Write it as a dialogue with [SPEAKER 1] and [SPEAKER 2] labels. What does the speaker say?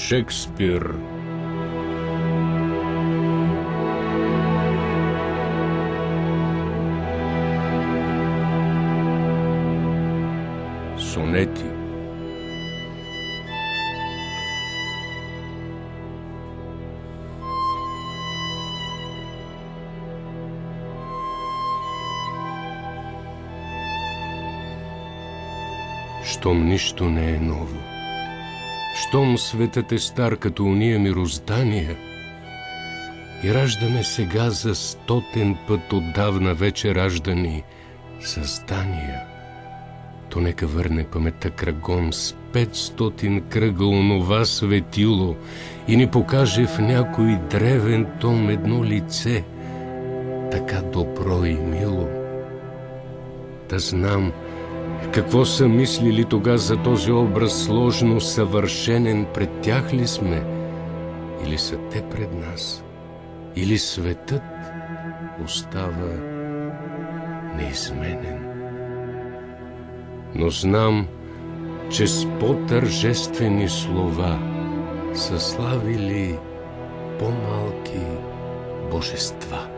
[SPEAKER 1] Шекспир. Сонети. Щом нищо не е ново, щом светът е стар като уния мироздания и раждаме сега за 100-тен път отдавна вече раждани създания, то нека върне паметта кръгом с 500 кръга онова светило и ни покаже в някой древен том едно лице, така добро и мило. Да знам какво са мислили тога за този образ сложно съвършенен, пред тях ли сме, или са те пред нас, или светът остава неизменен. Но знам, че с по-тържествени слова са славили по-малки божества.